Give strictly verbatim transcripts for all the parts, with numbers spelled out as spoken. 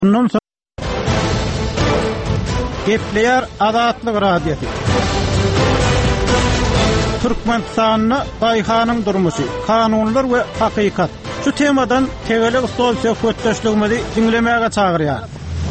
Bundan sonra Gepleyer Azatlyk Radiosu. Türkmenistan'na Dayhanın durmuşy, kanunlar we hakykat. Şu temadan Tegele Ustaw söhbetdeşligimizi dinlemäge çagyrýar.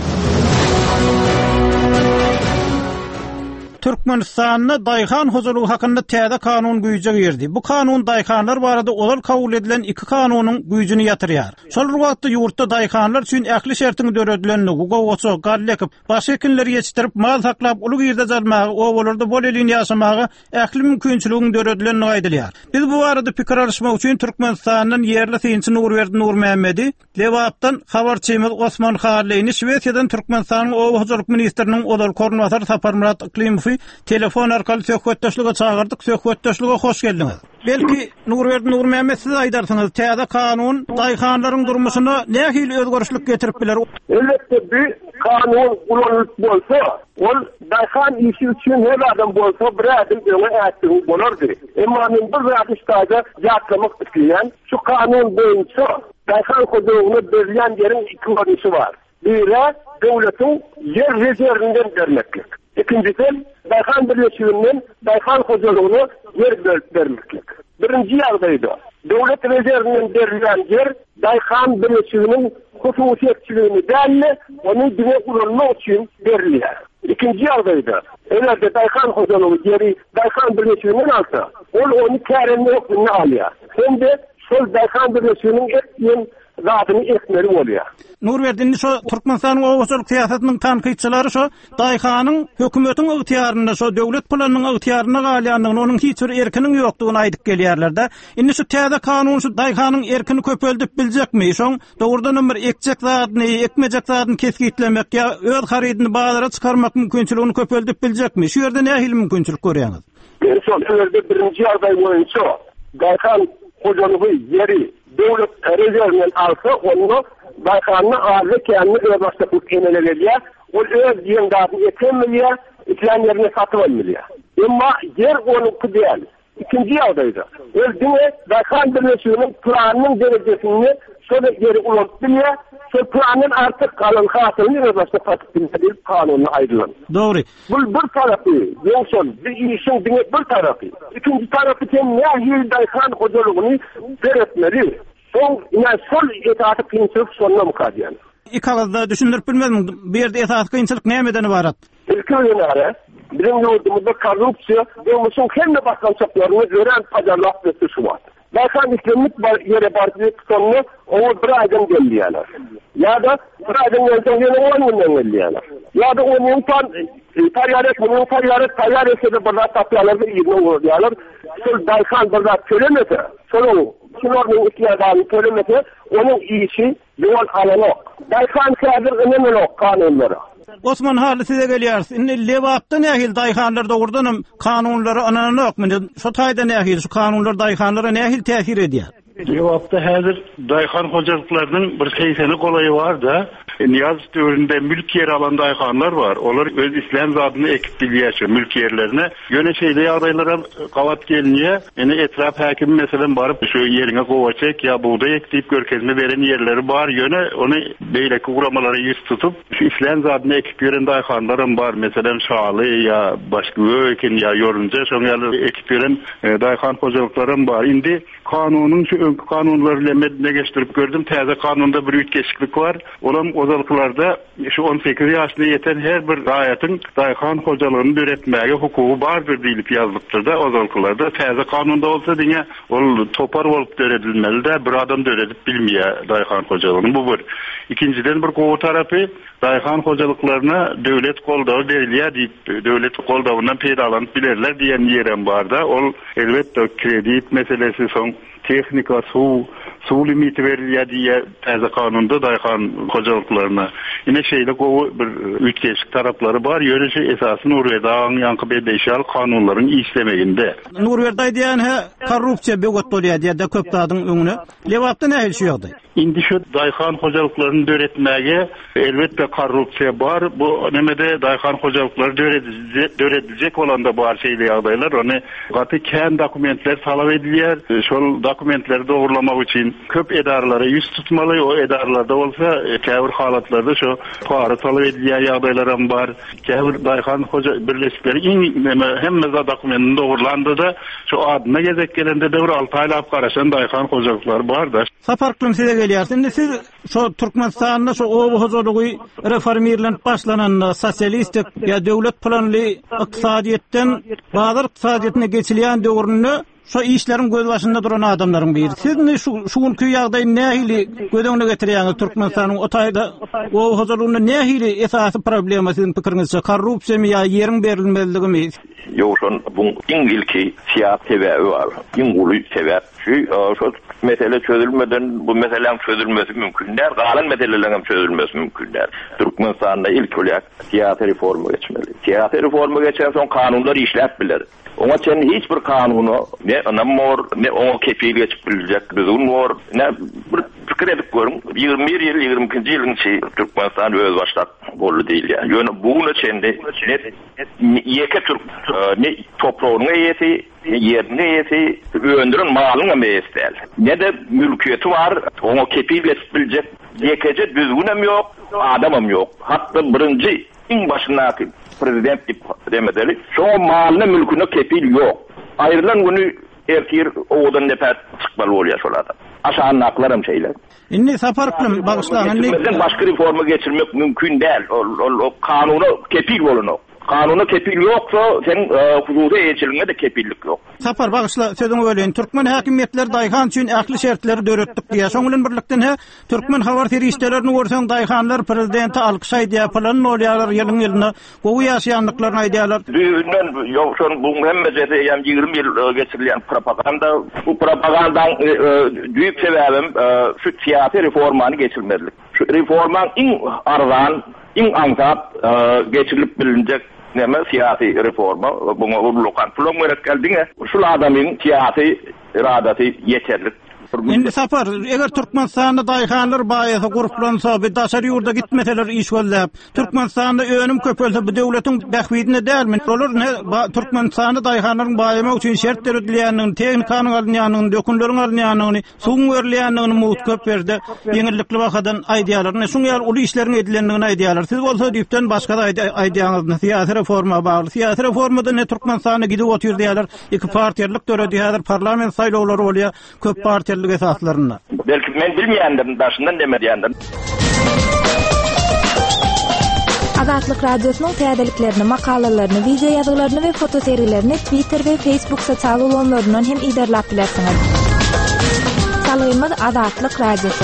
Türkmenistan'na Dayhan hojalygy hakynda täze kanun güýje girdi. Bu kanun Dayhanlar barada olar kabul edilen iki kanunun güýjüni ýatyrýar. Şol wagtda ýurtda Dayhanlar üçin ähli şertiň döredilenligi, gowaça, gallekip, başga kinleri ýetirip mal saklap uly ýerde jalmagy, owalarda bol elini ýaşamagy ähli mümkinçiligini döredilenligi aýdylýar. Biz bu barada pikir alışmak üçin Türkmenistan'dan yerli synçy Nurberdi Nurmehmedi, Lewapdan habarçymyz Osman Harleyni Şwediýadan Türkmenistan'yň owa hojalyk ministriniň odal kornwatar Saparmurat Iklimowy telefon arkaly söhbetdeşlige çağırdyk. Söhbetdeşlige hoş geldiňiz. Belki Nurberdi Nurmehmet siz aýdarsyňyz, täze kanun Dayhanlaryň durmuşyna nähili özgörüşlik getirip biler? Elbette bir kanun ulanyp bolsa, ol Dayhan işi üçin her adam bolsa bir adam öňe ätdiňi bolardy. Emma men bir radyşdaýda ýatlamak isleýän şu kanun boýunça Dayhan hojalygyna berilen ýerin iki maňysy bar. Biri döwletiň yer rezerwinden bermeklik. İkincisi, Dayhan birleşiginiň Dayhan hojalygyny yer bermeklik. Birinji ýagdaýda döwlet rezerwinden berilen yer Dayhan birleşiginiň hususiyetçiligini dälle, onu diňe ulanmak üçin berilýär. İkinji ýagdaýda, eger Dayhan hojalygy yeri Dayhan birleşiginiň alsa, ol onu kärenme ýoklugyny alýar. Hem de şol Dayhan birleşiginiň etdiň zadyny ekmeli bolýar. Nurberdi şu Türkmenistanyň owaçylyk siýasatynyň tanqidçilari şu Dayhanyň hökümetiň ygtyýarynda şu döwlet planynyň ygtyýaryna galýanlygyny, onuň hiç bir erkiniň ýokdugyny aýdyp gelýärler-de. Indi şu täze kanun şu Dayhanyň erkini köpeldip biljekmi? Şoň dogrudan bir ekjek zadyny, ekmejek zadyny kesgitlemek ýa öz harydyny bazara çykarmak mümkinçiligini köpeldip biljekmi? Şu ýerde nähili mümkinçilik görýäňiz? Ben şol ýerde birinji ýagdaý boýunça Dayhan hojalygy yeri döwlet rezerwinden alsa, onu Dayhanny arly kendini öz başlatyp enelerýär. Ol öz ýendatyny etemmelýär, iklan ýerine satyp almalýar. Emma yer onuňky däl. İkinji ýagdaýda özüňe Dayhan birleşiginiň planynyň derejesini şol ýeri ulanyp bilýär, şol planyň artyk kalan hatyny öz başlatyp satyp bilýär, kanuny aýdylan. Dogry. Bu bir tarapy, ýoksa bir işin diňe bir tarapy. İkinji tarapy hem nähili Dayhan hojalygyny beretmeli. Son ina sol etaty prinçip sonuna mukaddiyan. İkagazda düşündirip bilmezdim. Bir yerde etaty kynçylyk nämeden ibarat? Ilki ýönäre, bizim ýurdumyzda korrupsiýa we musun hemme başlançaklaryny gören pajarlap geçişi bar. Dayhan islemlik ýere bardyk sonuna owa bir aýdan gelýärler. Ýa-da bir aýdan gelýär, ýene on ýyldan gelýärler. Ýa-da onuň tan tarýaret, onuň tarýaret tarýaretsede bir zat tapýarlar, ýene bolýarlar. Şol Dayhan bir zat kölemese, şol Şunlarning ihtiyacını tölemese, onun işi yol alanok. Dayhan kädir önemli kanunları. Osman Harly size gelýär. Indi Lewapda nähil Dayhanlar dogrudan kanunlary ananok. Şu taýda nähil şu kanunlar Dayhanlara nähil täsir edýär? Lewapda häzir Dayhan hojalyklarynyň bir seýseni golaýy bar da, Niyaz döwründe mülk ýeri alan Dayhanlar bar. Olar öz islam zadyny ekip bilýär, mülk ýerlerine. Ýöne şeýle ýagdaýlara gawat gelinýär. Ene etraf häkimi meselen baryp şu ýeriňe gowaçek ýa buğday ekip görkezme beren ýerleri bar. Ýöne onu beýleki guramalary ýyz tutup şu islam zadyny ekip ýören Dayhanlar bar. Meselen Şaly ýa başga öýken ýa ýorunja şoň ýerleri ekip ýören Dayhan hojalyklarym bar. Indi kanunyň şu öňkü kanunlary lemedine geçdirip gördüm. Täze kanunda bir ütkeşiklik bar. Olam ozalyklarda şu on sekiz ýaşyna ýeten her bir raýatyň Dayhan hojalygyny döretmäge hukugy bardyr diýilip ýazlypdyr da ozalyklarda. Täze kanunda bolsa diňe ol topar bolup döredilmeli-de, bir adam döredip bilmeýär Dayhan hojalygyny. Bu bir. İkinciden bir gowy tarapy Dayhan hojalyklaryna döwlet goldawy berilýär diýip, döwlet goldawyndan peýdalanyp bilerler diýen ýerem bar da. Ol elbetde kredit meselesi, soň tehnika, su, su limiti verilýär diýe täze kanunda Dayhan hojalyklaryna. Ine şeýle gowy bir ütkeşik taraplary bar. Ýöneşi esasyny Nurberdi ýanky bedeşal kanunlaryň işlemeginde. Nurberdi diýen he korrupsiýa begot bolýar diýe köp dadyň öňüne. Lewapda nähil şu ýagdaý? Indi şu Dayhan hojalyklaryny döretmäge elbetde korrupsiýa bar. Bu nemede Dayhan hojalyklary dörediljek bolanda bar şeýle ýagdaýlar. Ony gaty kän dokumentler talap edilýär. Şol dokumentleri dogurlamak üçin köp edarlara ýüz tutmaly. O edarlarda bolsa käbir halatlarda şu şu para talep edilýän ýagdaýlaram bar. Käbir daýhan hoja birleşikleri hemme za dokumentinde doğrulandı da şu adyna gezek gelende de bir altı aylap garaşan daýhan hojalyklar bar da. Saparklym size gelýär. Indi siz şu Türkmenistanda şu owa hojalygy reformirlenip başlananda sosialistik ya döwlet planly ykdysadyetden bazar ykdysadyetine geçilýän döwründe şu işlerin göz başında duran adamların biri. Siz ne şu şunkü ýagdaý nähili gödöňe getirýäňiz Türkmenistanyň o taýda o hojalygyna nähili esasy problema sizin pikiriňizçe korrupsiýa ýa ýeriň berilmezligimi? Ýok, şon bu iň ilki siýasat sebäbi bar. Iň guly sebäp şu şu mesele çözülmeden bu meseleň çözülmesi mümkin däl. Galan meselelerin çözülmesi mümkin däl. Türkmenistanda ilk olarak siýasat reformy geçmeli. Siýasat reformy geçen soň kanunlar işläp biler. Oňa çen hiç bir kanuny ne anamor ne oňa kepil geçip biljek. Biz onor ne bir pikir edip görüň. ýygrimi bir ýyl ýygrimi ikinji ýylyň şey Türkmenistan öz başlap boldy diýil ýa. Ýöne buňa çende net ýeke türk ne toprağına ýeti, yerine ýeti, öndürün malyna meýesdäl. Ne de mülkiýeti var, oňa kepil geçip biljek. Ýekece düzgünem ýok, adamam ýok. Hatda birinji iň başyndaky prezident demedeli. Şu malyna mülküne kepil ýok. Aýrylan güni erkir owadan nepet çykmaly bolýar şol adam. Aşağı naklaram şeyler. Indi Saparklym bagışlanan ne başka reforma geçirmek mümkün däl. O, o, o kanuny kepil bolunok. Kanuna kepil yoksa sen hukuka geçirmeye de kepillik yok. Sapar bagışla sözüňi bölen Türkmen häkimetleri daýhan üçin ähli şertleri döretdik diýär. Şoň bilen birlikden he Türkmen habar terişdelerini görseň daýhanlar prezidenti alkyşaý diýär plan bolýarlar ýylyň ýylyna gowy ýaşaýanlyklaryny aýdýarlar. Düýünden ýok şon bu hemme jete ýam ýygrimi ýyl geçirilýän propaganda bu propagandaň düýüp sebäbim şu siýasy reformany geçirmezlik. Şu reformaň iň arzan iň aňsap geçirilip bilinjek näme siýasy reforma buňa urlukan pulum gerek geldiňe şol adamyň siýasy iradaty ýeterlik. Indi Sapar, eger Türkmenistanda daýhanlar baýasa guruplansa, bir daşary ýurda gitmeseler iş göllep, Türkmenistanda öňüm köpelse bu döwletiň bähwidine dälmi? Olar ne Türkmenistanda daýhanlaryň baýamak üçin şertler ödülýänini, tehnikanyň alynýanyny, dökünleriň alynýanyny, suwun berilýänini muhut köp berdi. Ýeňillikli wakadan aýdýarlar. Ne şoň ýaly uly işleriň edilendigini aýdýarlar. Siz bolsa diýipden başga da aýdýaňyz, siýasy reforma bagly. Siýasy reformada ne Türkmenistana gidip otur diýerler. Iki partiýerlik döredýärler, parlament saýlawlary bolýar, köp partiýerlik esaslarına. Belki men bilmeýändim, başyndan demedýändim. Azatlyk radiosynyň täzeliklerini, makalalaryny, video ýazgylaryny we fotoseriýlerini Twitter we Facebook sosial ulanlaryndan hem iderlap bilersiňiz. Salymyz Azatlyk radiosy.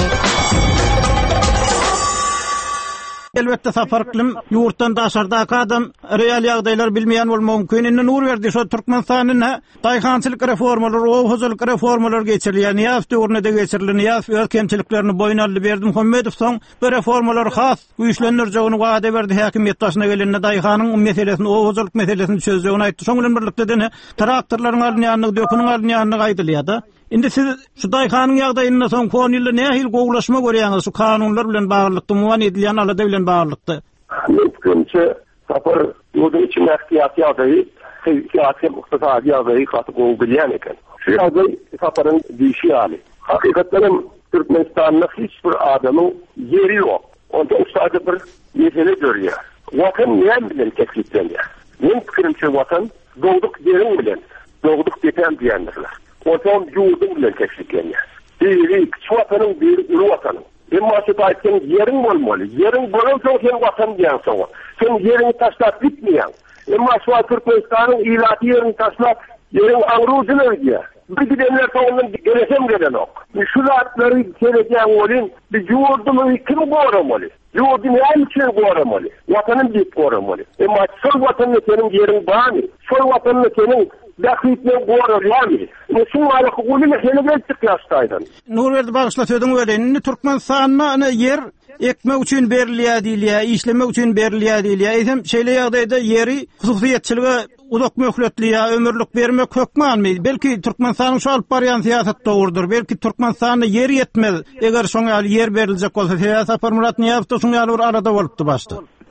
Elbette Saparklym ýurtdan daşardaky adam real ýagdaýlar bilmeýän bolmagy mümkin. Indi nur berdi şu Türkmenistanyň daýhançylyk reformalary, owajalyk reformalary geçirilýän, ýa döwründe de geçirilýän, ýa öz kemçiliklerini boyun aldy berdi Muhammedow soň bu reformalar has güýçlendirjegini wada berdi häkimet başyna gelende daýhanyň meselesini, owajalyk meselesini çözjegini aýtdy. Şoň bilen birlikde de traktorlaryň alynýanyny, döküniň alynýanyny aýdylýar da. Indi siz şu daýhanyň ýagdaýyna soň kon ýylda nähil gowulaşma görýäňiz şu kanunlar bilen baglanykda, muwan edilýän alada bilen baglanykda? Mümkinçe Sapar ýurduň içinde ähtiýat ýagdaýy, siýasy ykdysady ýagdaýy gaty gowy bilýän eken. Şu ýagdaý Saparyň diýişi ýaly. Hakykatdan Türkmenistanyň hiç bir adamyň ýeri ýok. Onda sadece bir mesele görýär. Watan näme bilen tekliklenýär? Men pikirimçe watan dogduk ýeriň bilen, dogduk deten diýenler. Otom ýurdun bilen tekliklenýär. Biri çwatanyň bir ulu watanyň. Emma şu taýtyn ýeriň bolmaly. Ýeriň bolansa sen watan diýen soň. Sen ýeriňi taşlap bitmeýän. Emma şu Türkmenistanyň ilaty ýerini taşlap ýeriň agruzyny öýdýär. Bir gidenler soňundan gelesem gelen ok. Şu zatları geleceğin olin bir ýurdumy kim goramaly? Ýurduny hem kim goramaly? Watanyny diýip goramaly. Emma şu watanyny senin ýeriň barmy? Şu watanyny senin Dähitne gorýarmy? Şu wala hukumy mesele gelip ýaştaýdan. Nurberdi bagışla söýdüň öýdeni Türkmenistanyň ýer ekmek üçin berilýär diýilýär, işlemek üçin berilýär diýilýär. Eýsem şeýle ýagdaýda ýeri hususiýetçiligi uzak möhletli ýa ömürlük bermek hökmanmy? Belki Türkmenistanyň şu alyp barýan siýasat dogrudur. Belki Türkmenistanyň ýeri ýetmez. Eger şoňa ýer beriljek bolsa, siýasat Sapar Murat Niýazow şoňa bir arada bolupdy başda.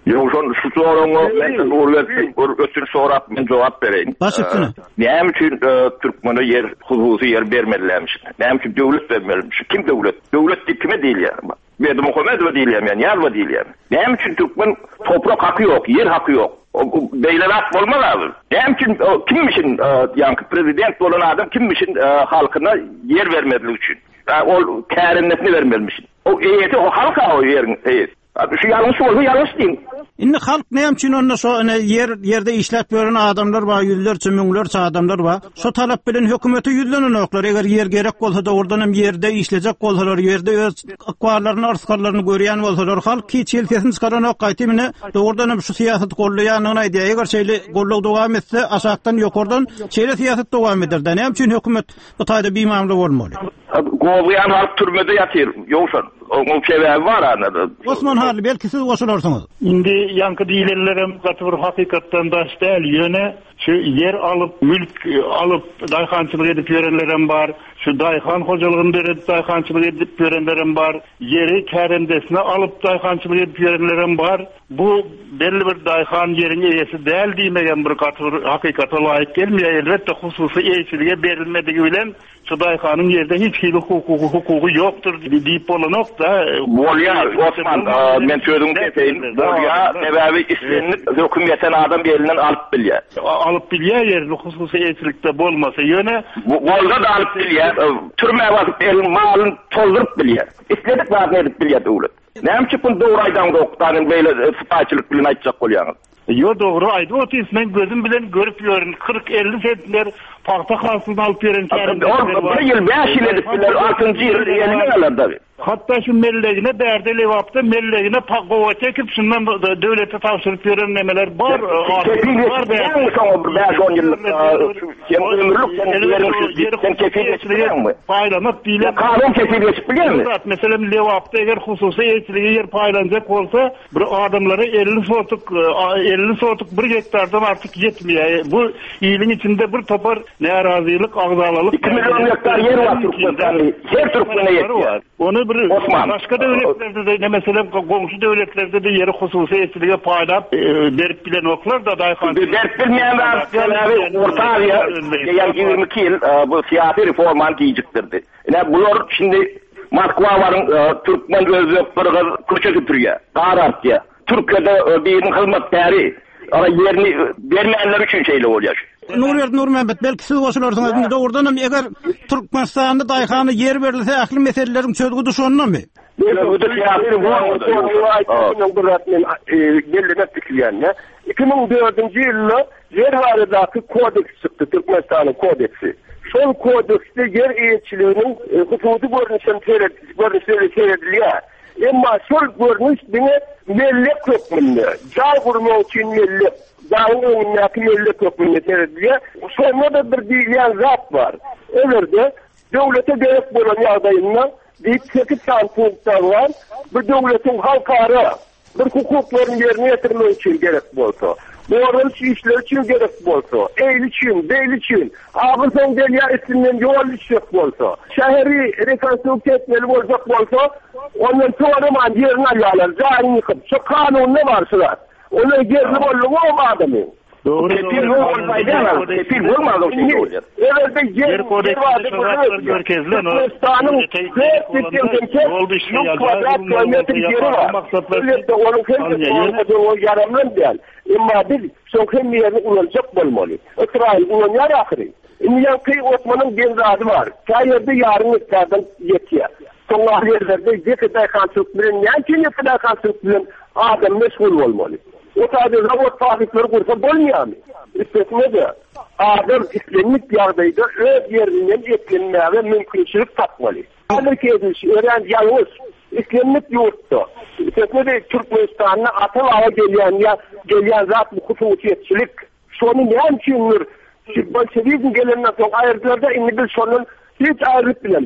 Yoşun şu soruňa men uletdim, ötün sorap men jogap bereýin. Başypsyny. Näme üçin Türkmene yer, hususy yer bermelilermiş? Näme üçin döwlet bermelilermiş? Kim döwlet? Döwlet kime diýilýär? Berdi Muhammedow diýilýär, ýani ýalwa diýilýär. Näme üçin Türkmen toprak haky ýok, yer haky ýok? Beýlerak bolmalarydy. Näme üçin kim üçin ýa-ni prezident bolan adam kim üçin halkyna yer bermediligi üçin? Ol kärinletini vermelmiş. O eýeti o halka o ýerin eýet. Şu yanlış oldu, yanlış değil. Indi halk näme üçin onda so yer yerde işlep beren adamlar var, yüzlerçe müňlerçe adamlar var. So talap bilen hökümeti yüzlenen oklar. Eger yer gerek bolsa da ordan hem yerde işlejek bolsalar, yerde öz akwarlaryny, arskarlaryny görýän bolsalar, halk ki çelkesini çıkaran ok gaýtymyny doğrudan hem şu siýasat gollaýanyny aýdy. Eger şeýle gollag dowam etse, aşakdan ýokardan şeýle siýasat dowam eder. Näme üçin hökümet bu taýda biýmamly bolmaly? Gowayan halk türmede ýatyr, ýoksa o sebäbi bar anada. Osman Harly, belki siz goşularsyňyz. Indi yankı diýilenlerim gatyr hakykatdan da istel ýöne şu yer alıp mülk alıp dayhançylyk edip ýörenlerim bar. Şu dayhan hojalygyny berip dayhançylyk edip ýörenlerim bar. Yeri kärendesine alıp dayhançylyk edip ýörenlerim bar. Bu belli bir dayhan ýeriň eýesi däl diýmegen bir gatyr hakykata laýyk gelmeýär. Elbetde hususy eýçilige berilmedigi bilen şu dayhanyň ýerde hiç hili hukuky hukuky ýokdur diýip bolanok da bolýar. Osman, men sözüňi tepeýin. Bolýar, sebäbi islenip hökümeten adam belinden alıp bilýär. Alıp bilýär ýerde hususy eýçilikde bolmasa ýöne bolsa da alıp bilýär. Türme wasyp elin malyny toldurup bilýär. İsledip wagt edip bilýär döwlet. Näme üçin bu dowraýdan gokdanyň beýle sypaçylyk bilen aýtjak bolýaňyz? Yo dogry aýdy, o men gözüm bilen görüp ýörün kırk elli sentler paxta hasylyny alyp beren kärinler. Bir ýyl beş ýyl edip biler, altıncı ýyl ýene galarda. Hatta şu mellegine berde lewapda mellegine pagowa çekip şundan döwlete tapşyryp beren nemeler bar. Var be. Soňra beş on ýyl sen ömürlük sen kefilçiligini paýlanyp diýler. Kanun kefilçi bilýärmi? Meselem lewapda eger hususy eýçiligi yer paýlanjak bolsa, bir adamlara elli sotuk elli sotuk bir hektardan artyk ýetmeýär. Bu ýylyň içinde bir topar närazilik, agzalylyk iki milyon hektar yer var Türkmenistan'da. Her Türkmen'e yetiyor. Onu bir başka devletlerde de mesela komşu devletlerde de yeri hususy eýçilige paýlap berip bilen oklar da dayhan. Berip bilmeýän wagtlary Orta Aziýa ýa-ni ýygrimi iki ýyl bu siýasy reformany giýjikdirdi. Ene bular şimdi Moskwa baryň Türkmen özöklerine köçe götürýär. Garatýar. Türkiýede beýin hyzmatdary ara yerini bermeýänler üçin şeýle bolýar. Nurýer Nurmehmet, belki siz goşularsyňyz. Indi doğrudan hem eger Türkmenistanda daýhany yer berilse, ähli meselelerin çözgüdi şonunmy? Bu da siýasy reforma iki ming dördünji ýylda yer baradaky kodeks çykdy, Türkmenistanyň kodeksi. Şol kodekste yer eýçiliginiň hukuky görnüşini seredilýär. Emma şol görnüş diňe mellek hökmünde, jaý gurmak üçin mellek, jaýyň öňündäki mellek hökmünde seredilýär. Şonda da bir diýilýän zat bar. Elerde döwlete gerek bolan ýagdaýynda diýip sekiz san punktar var. Bir döwletiň halkara bir hukuklaryny ýerine ýetirmek üçin gerek bolsa, doğru işler için gerek bolsa, eýl için, beýl için, ağzyn derýa üstünden ýol düşek bolsa, şäheri rekonstruksiýa etmeli boljak bolsa, ondan sonra man ýerini alýarlar, jaýyny ýykyp, şu kanuny barşylar. Onu gerli bollugy o adamy. Doğru. Kefil olmaýar, kefil bolmaz o şeýle bolýar. Evelde yer kodeksinde merkezlen o. Stanın hep oldu işte ya. Kvadrat kilometre yeri var. Elbette onun hem o yaramlan değil. Emma biz soňky ýerni ulanjak bolmaly. İsrail ulanýar ahiri. Indi kıy Osman'ın genzadı var. Şaýerde ýarym hektardan ýetýär. Soňra ýerlerde ýekide kançyk bilen ýa-ni ýekide kançyk bilen adam meşgul bolmaly. O taýda zawod fabrikleri kursa bolmaýarmy? Istetmede adam islenmek ýagdaýda öz ýerinden etlenmäge mümkinçilik tapmaly. Amerika edilşi ören ýalňyş islenmek ýurtda. Istetmede Türkmenistanyň atyl awa gelýän ýa gelýän zat bu hususiýetçilik. Şonu näme üçindir? Bolşevizm gelenden soň aýrdylarda indi biz şonun hiç aýryp bilen ýok.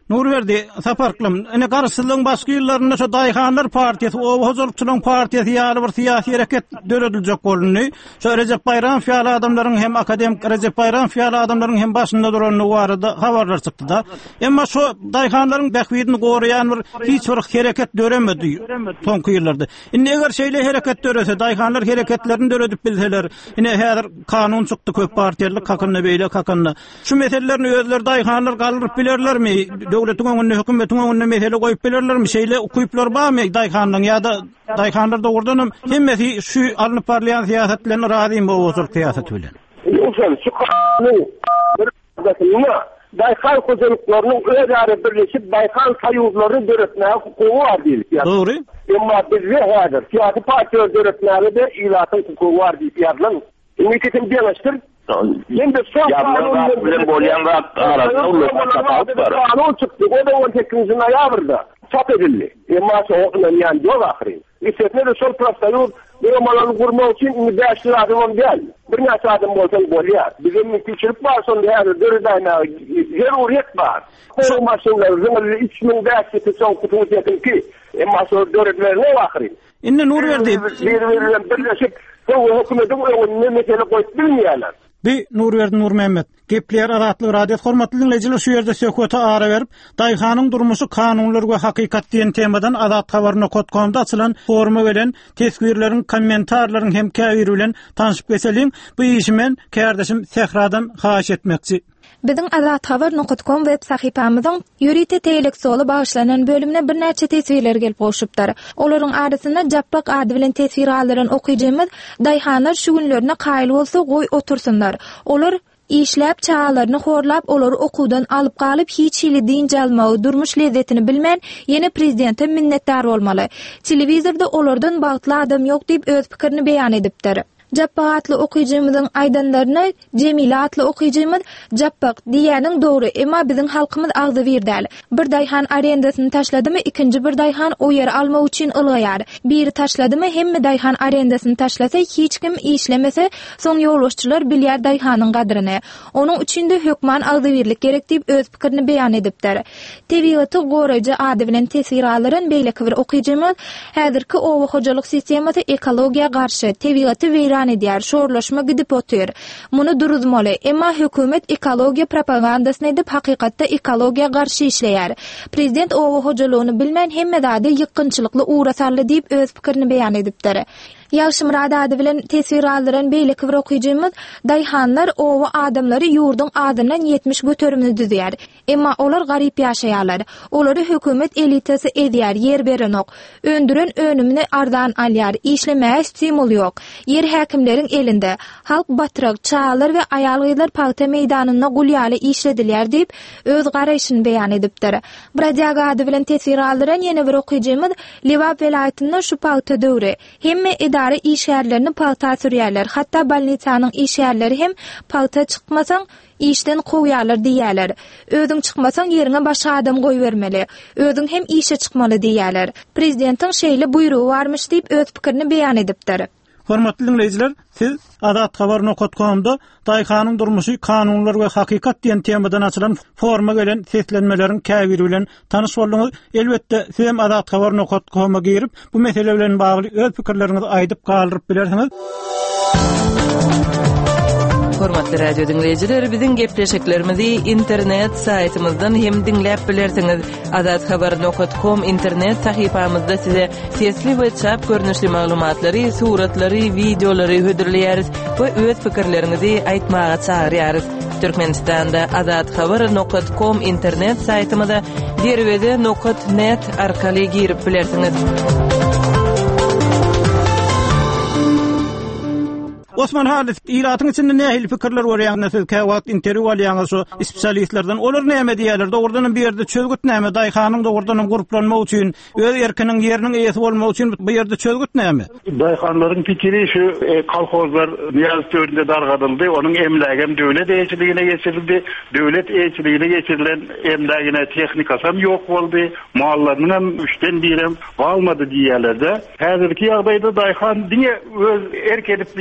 Nurverdi saparklım. Ene garşylygyň başky ýyllarynda şu Daýhanlar partiýasy, o hozurçylyň partiýasy ýaly bir syýasy hereket dörediljek bolny. Şu Recep Bayram fiýaly adamlaryň hem akademik Recep Bayram fiýaly adamlaryň hem başynda duranyny barada habarlar çykdy da. Emma şu Daýhanlaryň bähwidini goraýan bir hiç bir hereket döremedi soňky ýyllarda. Indi eger şeýle hereket dörese, Daýhanlar hereketlerini döredip bilseler, ine häzir kanun çykdy köp partiýalyk hakyny beýle hakyny. Şu meselelerini özleri Daýhanlar galyryp bilerlermi? Döwletiň öňüne, hökümetiň öňüne mesele goýup bilerlermi? Şeýle ukuyplar barmy Daýhanlaryň ýa-da Daýhanlar da ordanam hemmesi şu alınıp barlayan siýasatlaryna razymy bu osur siýasat bilen. Ýoksa şu kanun bir gatyna Daýhan hojalyklarynyň özleri birleşip Daýhan saýyuzlaryny döretmäge hukugy bar diýip. Dogry. Emma bizde häzir siýasy partiýa döretmäge de ilaty hukugy bar diýip ýazlyň. Ümititim bileşdir. Şimdi son kanun bilen bolýan wagt arasynda ulaşmak bar. Kanun çykdy, o da on sekizinji noýabrda çap edildi. Emma şoňa ýan ýok ahry. Isletne de şol prosedür ýa-da gurmak üçin beş adam gel. Bir näçe adam bolsa bolýar. Bizim mümkinçilik bar şonda häzir döredäne zeruriýet bar. Bu maşynlar üç min beş yüz soň kutuýatyn ki, emma şol döredlerine ahry. Indi Nurverdi bir-birinden birleşip bu hökümetiň öňüne mesele goýup bilmeýärler. Bi Nurverdi Nur Mehmet, Gepler Adatlyk radio hormatly dinleyijiler, şu ýerde söhbete ara berip, Daýhanyň durmuşy kanunlar we hakykat diýen temadan Adat habaryny okutganda açylan forma bilen tesgirleriň, kommentarlaryň hem käbir bilen tanyşyp geçelim. Bu işi men kardeşim Sehradan haýyş etmekçi. Biziň adat habar nokta com web sahypamyzyň ýürite teleksolu bagyşlanan bölümine bir näçe tesbirler gelip goşupdyr. Olaryň arasynda Jappak ady bilen tesbir alaryň okuyjymyz Daýhanlar şu günlerine gaýly bolsa goý otursunlar. Olar işläp çağalaryny horlap olary okuwdan alyp galyp hiç hili diň jalmagy durmuş lezzetini bilmän ýene prezidente minnetdar bolmaly. Telewizorda olardan bagtly adam ýok diýip öz pikirini beýan edipdir. Jappak atly okuyjymyzyň aýdanlaryna Jemila atly okuyjymyz Jappak diýäniň dogry, emma biziň halkymyz agdy birdäl. Bir Daýhan arendasyny taşladymy, ikinji bir Daýhan o ýeri almak üçin ylgaýar. Biri taşladymy, hemme Daýhan arendasyny taşlasa hiç kim işlemese, soň ýoluşçylar bilýär Daýhanyň gadryny. Onuň üçin-de hökman agdy birlik gerek diýip öz pikirini beýan edipdir. Tebigaty goraýjy ady bilen tesir alaryň beýleki bir okuyjymyz häzirki owa hojalyk sistematy ekologiýa garşy tebigaty weýran edýär, şorlaşma gidip otyr. Muny duruzmaly, emma hökümet ekologiýa propagandasyny edip hakykatda ekologiýa garşy işleýär. Prezident owa hojalygyny bilmän hemme zady ýykynçylykly uğrasarly diýip öz pikirini beýan edipdir. Ýalşymrad ady bilen tesir alaryň beýleki bir okuyjymyz Daýhanlar owa adamlary ýurdun adyndan ýetmiş götürümni düzýär. Emma olar garyp ýaşaýarlar. Olary hökümet elitasy edýär, ýer berenok. Öndüren önümini ardan alýar, işlemäge stimul ýok. Yer häkimleriň elinde. Halk batyrak, çağalar we aýalgylar paýta meýdanyna gulýaly işledilýär diýip öz garaýşyny beýan edipdir. Bradiaga ady bilen tesir alaryň ýene bir okuyjymyz Liwap welaýatynda şu paýta döwri. Hemme idare işgärlerini paýta sürýärler. Hatda balnitsanyň işgärleri hem paýta çykmasaň işden goýýarlar diýerler. Özüň çykmasaň ýerine başga adam goýbermeli. Özüň hem işe çykmaly diýerler. Prezidentiň şeýle buýrugy barmyş diýip öz pikirini beýan edipdir. Hormatly dinleyijiler, siz Adat habaryny okutganda Daýhanyň durmuşy kanunlar we hakykat diýen temadan açylan forma gelen seslenmeleriň käbiri bilen tanyş boldyňyz. Elbetde siz hem Adat habaryny okutganda girip bu mesele bilen bagly öz pikirleriňizi aýdyp galyryp bilersiňiz. Hormatly radio dinleyijiler, biziň gepleşiklerimizi internet saýtymyzdan hem dinläp bilersiňiz. adat habar nokta com internet sahypamyzda size sesli we çap görnüşli maglumatlary, suratlary, videolary hödürleýäris we öz pikirleriňizi aýtmaga çağırýarys. Türkmenistanda adat habar nokta com internet saýtymyza derwede nokta net arkaly girip bilersiňiz. Osman Halis, ilatyň içinde nähili pikirler bar ýa-da siz käwagt interwiu alýaňyz şu spesialistlerden olar näme diýerler? Dogrudan bir ýerde çözgüt näme? Daýhanyň dogrudan gruplanmak üçin, öz erkiniň ýeriniň eýesi bolmak üçin bu ýerde çözgüt näme? Daýhanlaryň pikiri şu e, kolhozlar Niýaz döwründe dargadyldy. Onuň emlägem döwlet eýçiligine geçirildi. Döwlet eýçiligine geçirilen emlägine tehnika sam ýok boldy. Mallaryň hem üçden birem galmady diýerler-de. Häzirki ýagdaýda Daýhan diňe öz erkedip bilýän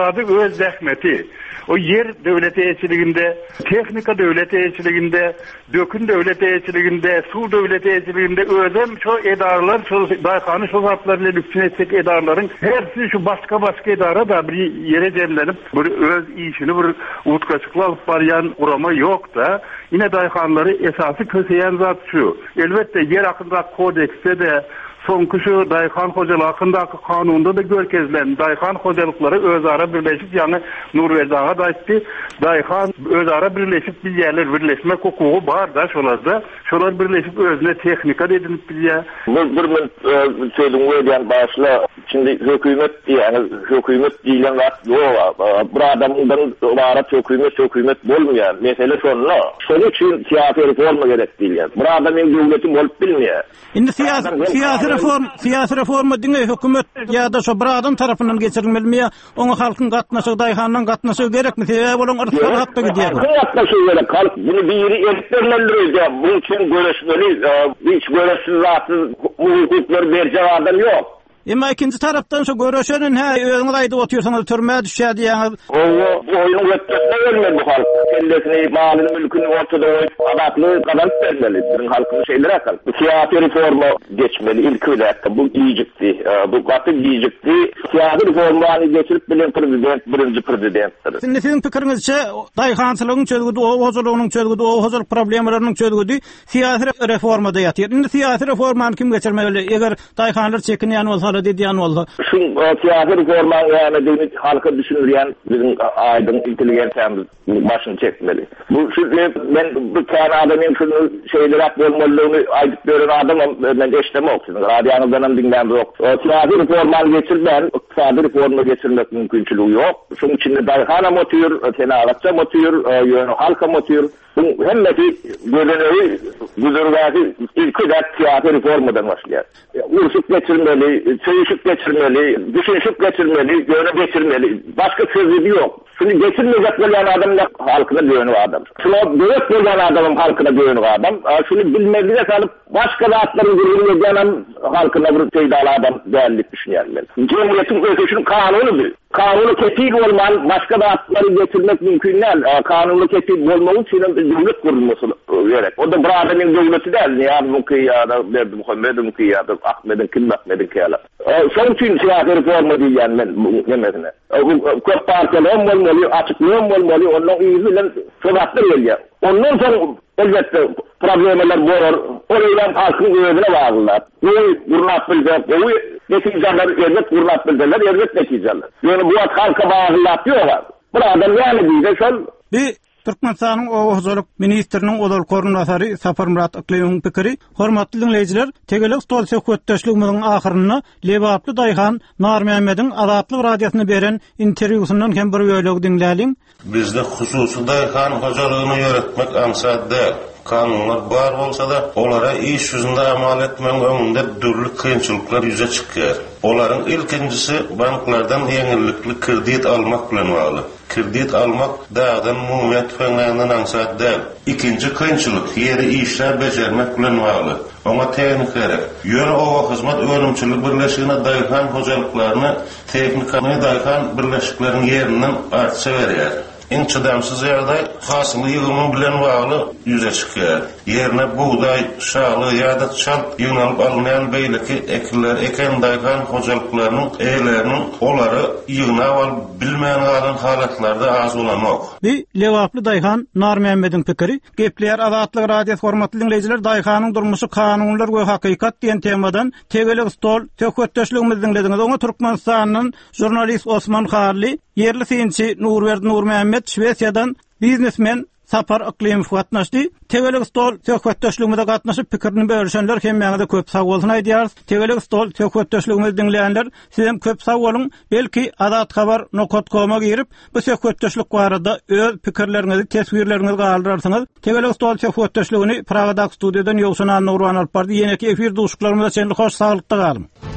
zady öz zähmeti. O yer devlet eýçiliginde, tehnika devlet eýçiliginde, dökün devlet eýçiliginde, su devlet eýçiliginde özüm şu edarlar, şu daýhany şu zatlarla lütfen etsek edarların hepsi şu başka başka edara da bir yere cemlenip bir öz işini bir utkaçıkla alıp baryan urama yok da yine daýhanlary esasy köseýän zat şu. Elbette yer hakkında kodekste de soňky şu daýhan hojalygy hakyndaky kanunda da görkezlen daýhan hojalykları özara birleşip ýani Nurwezaga da aýtdy. Daýhan özara birleşip bir ýerler birleşmek hukugy bar da şolarda. Şolar birleşip özüne tehnika edinip bilýär. Bir men söýdüm öýden başla şimdi hökümet ýani hökümet diýilen zat ýok. Bir adamdan ibaret hökümet hökümet bolmaýar. Mesele şonda. Şol üçin siyasi reforma gerek diýilýär. Bir adamyň döwleti bolup bilmeýär. Indi siyasi siyasi reform siyasi reforma diňe hökümet ýa-da şu bir adam tarapyndan geçirilmeli, oňa halkyň gatnaşygy daýhanyň gatnaşygy gerekmi? Sebäp bolan ırtysal hakda gidýär. Gatnaşygy gerek. Halk bunu biri erkeklerlendirýär. Bu üçin göreşmeli, hiç göreşsiz zatı hukuklar berjek adam ýok. Emma ikinci tarapdan şu görüşenin ha öňüňiz aýdyp oturýarsyňyz türmäge düşýär diýäňiz. O oýuny götürmä bermeli bu halk. Kendisini malyny mülküni ortada goýup adatly gadap bermeli. Bir halkyň şeýleri akal. Siyasi reforma geçmeli. İlk öýletde bu iýjikdi. Bu gaty iýjikdi. Siyasi reformany geçirip bilen prezident birinji prezidentdir. Sizin pikiriňizçe daýhançylygyň çözgüdi, o hojalygynyň çözgüdi, o hojal problemleriň çözgüdi siyasi reformada ýatýar. Indi siyasi reformany kim geçirmeli? Eger daýhanlar çekinýän bolsa diýen bolsa. Şu siyasi reforma ýa-ni diňi halka düşünýän bizim aýdyň intelligensiyamyz başyny çekmeli. Bu şu men bu kara adamyň şunu şeýler bolmalygyny aýdyp beren adamam men eşdemek okşuň. Radioňyzdan diňlen ýok. Siyasi reforma geçirmän, iqtisady reforma geçirmek mümkinçiligi ýok. Şoň üçin daýhana motyr, tenagatça motyr, ýöne halka motyr. Bu hemmeti görenöyi güzergäsi ilki de siyasi reformadan başlaýar. Urşuk geçirmeli, çöýüşük geçirmeli, düşünüşük geçirmeli, ýöne geçirmeli. Başka sözü yok. Şunu geçirmeyecek bolan adamlar halkyna döňüp adam. Şunu döwlet bolan adamın halkyna döňüp adam. Şunu bilmezlige salyp başka zatlaryň gurulmaýan halkyna bir teýdal adam dälik düşünýär men. Cemiyetiň öýüşüň kanunydy. Kanuny kepil bolman başka zatları geçirmek mümkin näl. Kanuny kepil bolmagy üçin döwlet gurulmasy gerek. O da bir adamyň döwleti däl. Ýa mümkin ýa-da Berdi Muhammedim ki ýa-da Ahmedin kim Ahmedin kela. Şoň üçin siyasi reforma diýen men nemesine. Köp partiýalar bolmaly, açyklyk bolmaly, onuň ýüzü bilen soňatlar gelýär. Ondan soň elbetde problemler bolar. Olaylar halkyň özüne baglanýar. Bu gurnap biljek, bu netijeler elbet gurnap bildiler, elbet netijeler. Ýöne bu halka baglanýar ýok. Bir adam ýaly diýse şol bir Türkmenistanyň Owuzlyk ministriniň odol koordinatary Sapar Murat Aklymyň pikiri, hormatly dinleýijiler, tegelik stol söhbetdeşligimiziň ahyryna Lebaply daýhan Nar Mehmediň Azatlyk radiosyna beren interwýusundan hem bir ýöleg dinläliň. Bizde hususy daýhan hojalygyny ýöretmek aňsatda kanunlar bar bolsa da olara iş yüzünde amal etmeň öňünde dürli kynçylyklar ýüze çykýar. Olaryň ilkinjisi banklardan ýeňillikli kredit almak bilen bagly. Kredit almak dağdan muhmet fenlerinden ansatda. İkinci kynçylyk ýeri işler bejermek bilen bagly. Oňa tehnik gerek. Ýöne owa hyzmat önümçilik birleşigine daýhan hojalyklaryny tehnikany daýhan birleşikleriniň ýerinden artsa berýär. En çadamsız ýerde hasyly ýygymy bilen bagly ýüze çykýar. Ýerine buğday, şaly ýa-da çal ýönelik alynýan beýleki ekler eken daýhan hojalyklarynyň eýleriniň olary ýygyna alyp bilmeýän galan halatlarda az bolanok. Bir Lebaply daýhan Nar Mehmediň pikiri, Gepler Azatlyk radio hormatly dinleýijiler, daýhanyň durmuşy kanunlar we hakykat diýen temadan tegelik stol töhfetdeşligimizi dinlediňiz. Oňa Türkmenistanyň jurnalist Osman Harly, yerli synçy Nurwerdi Nur Mehmet Şwesiýadan biznesmen Sapar Aklymy gatnaşdy. Tegelik stol söhbetdeşligimizde gatnaşyp pikirini bölüşenler hem meňde köp sag bolsun aýdýarys. Tegelik stol söhbetdeşligimizi dinleýänler sizem köp sag bolun. Belki azat habar nokot koma girip bu söhbetdeşlik barada öz pikirlerinizi, teswirlerinizi galdyrarsyňyz. Tegelik stol söhbetdeşligini Pragadak studiýadan ýogşunan Nurwan alyp bardy. Ýene-ki efir duşuklarymyza çenli hoş saglykda galym.